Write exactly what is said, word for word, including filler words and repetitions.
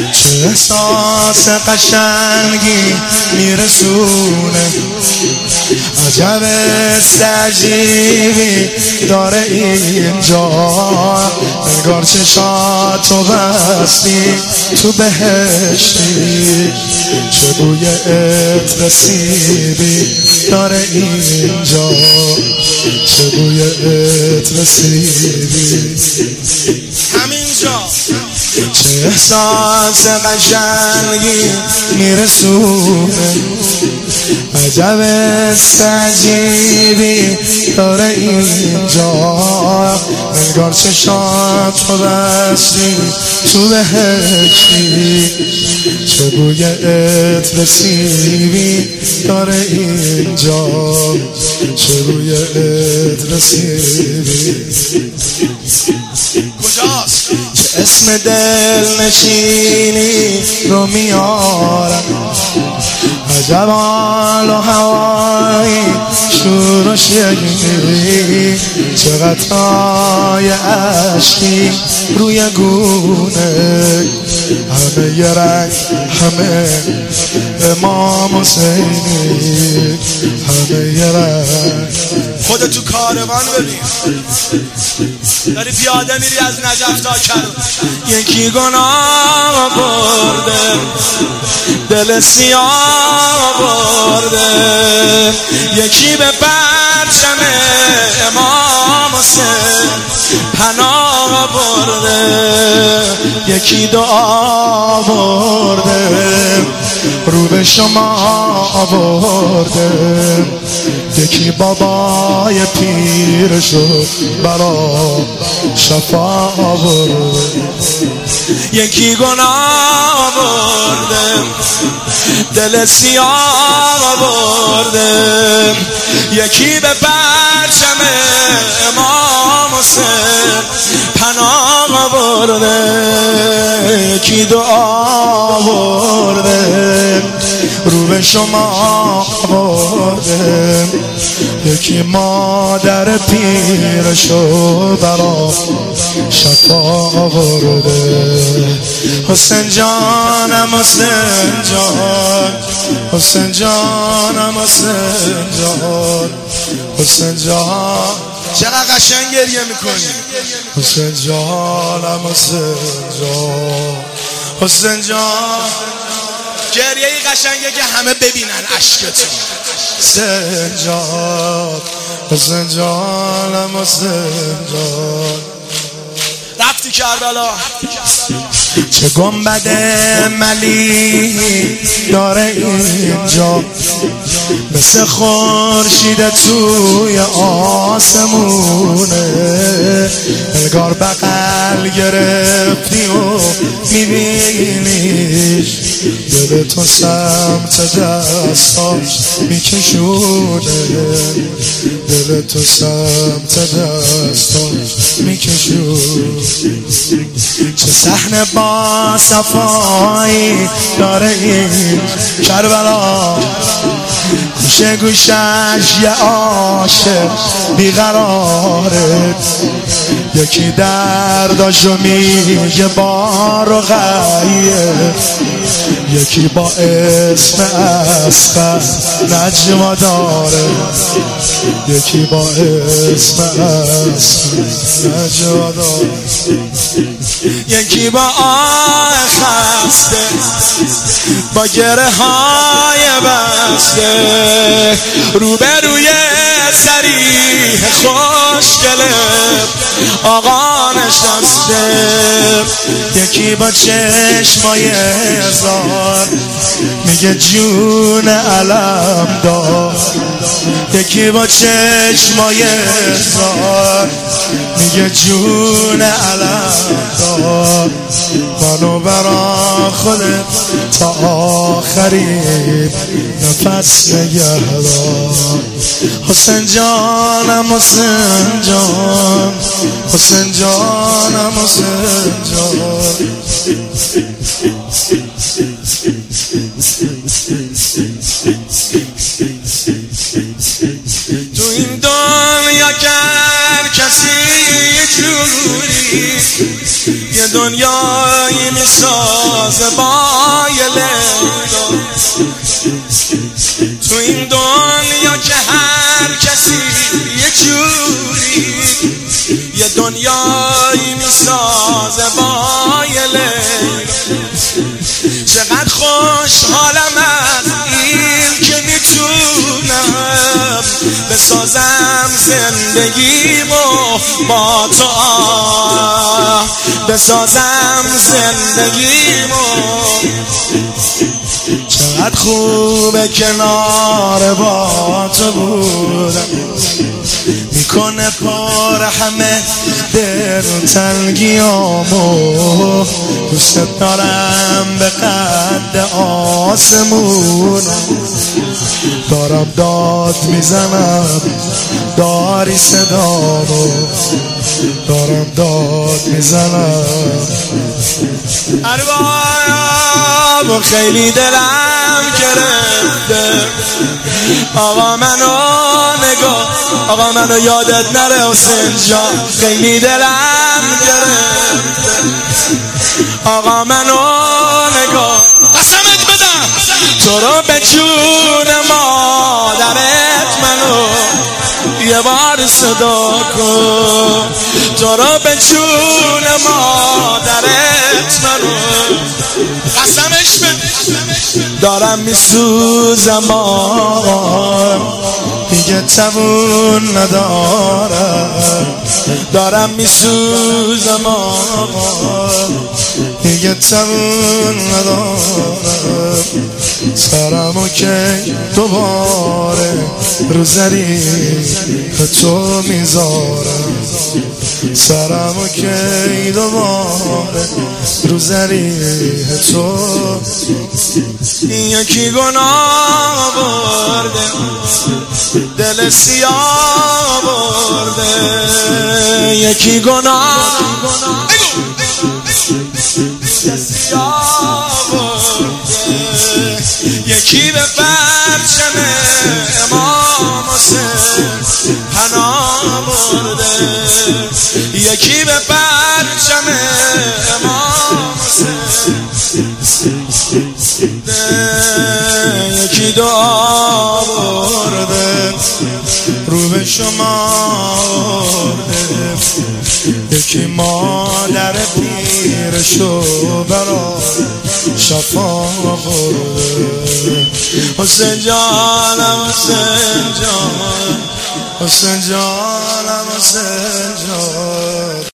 چه احساس قشنگی میرسونه، عجب عجیبی داره اینجا، انگار چشاتو بستی تو بهشتی، چه بوی عطر سیبی داره اینجا، چه بوی عطر سیبی همینجا، چه احساس قشنگی میرسونه، عجب عجیبی داره اینجا، انگار چشاتو بستی تو بهشتی، چه بوی عطر سیبی داره اینجا، چه بوی عطر سیبی کجاست؟ چه اسم دل نشینی رو میارم، عجب حال و هوایی شور و شیری، چه قطرهای اشکی روی گونه، همه یه رنگ همه امام حسینی، همه یه رنگ. خودت تو کاروان ببین، داری پیاده میری از نجف تا کرد، یکی گناه برده دل سیاه برده، یکی به پرچم امام حسین پناه برده، یکی دعا برده رو به شما آورده، یکی بابای پیرشو برا شفا برده، یکی گناه برده دل سیاه برده، یکی به پرچم امام حسین پناه برده، یکی دعا برده رو به شما برده، یکی مادر پیرشو برا شفا برده. حسین جانم حسین جان، حسین جانم حسین جان، حسین جان چقدر قشنگ گریه میکنی، حسین جانم حسین جان، حسین جان گریه ای قشنگه که همه ببینن عشقتو، حسین جان، حسین جانم حسین جان. رفتی کربلا، چه گنبد ملی داره اینجا، مثل خورشید توی آسمونه، انگار بغل گرفتی و میبینیش، دل تو سمت دستاش میکشونه، دل تو سمت دستاش میکشونه، چه صحنه با صفایی داره این کربلا، گوشه گوشش یه عاشق بیقراره، یکی درداشو میگه بار و غیه، یکی با اسم اصغر نجوا داره، یکی با اسم اصغر نجوا داره، یکی با آه خسته با گره های بسته، روبروی سریح خوشگله آقا نشسته، یکی با چشمای هزار میگه جون علم دار، یکی با چشمای هزار میگه جون علم دار، منو برا خودت تا آخرین نفس نگهدار. حسین جانم حسین جان، حسین جانم حسین جان. تو این دنیا که هر کسی یه جوری یه دنیایی میسازه با یه لیلا، تو این دنیا که هر کسی یه جوری، یه دنیایی میسازه با یه لیلا. چقدر خوشحالم از این که میتونم بسازم زندگیمو با تو، بسازم زندگیمو. چقدر خوبه کنار با تو بودم، میکنه پر همه دل تنگیامو. دوست دارم به قد آسمونم، دارم داد میزنم داری صدامو، دارم داد میزنم. ارباب خیلی دلم گرفته، آقا منو نگاه، آقا منو یادت نره حسین جان. خیلی دلم گرفته، آقا منو نگاه. قسمت بدم تو رو به جون مادرت منو یه بار صدا کن، تو رو به جون مادرت منو. قسمش بده دارم میسوزم آقا، دیگه تمون ندارم. دارم میسوزم آقا، دیگه تمون ندارم. سرمو که دوباره رو ظریف تو میذارم، سرمو که دوباره رو ظریف تو. یکی گناه برده، دل سیاه برده، یکی گناه سیاه برده، یکی به پرچم امام حسین پناه برده، یکی به پرچم امام حسین، یکی دعا برده رو به شما برده، یکی مادر پیرشو برای شفا برده. حسین جانم حسین جان، حسین جانم حسین جان.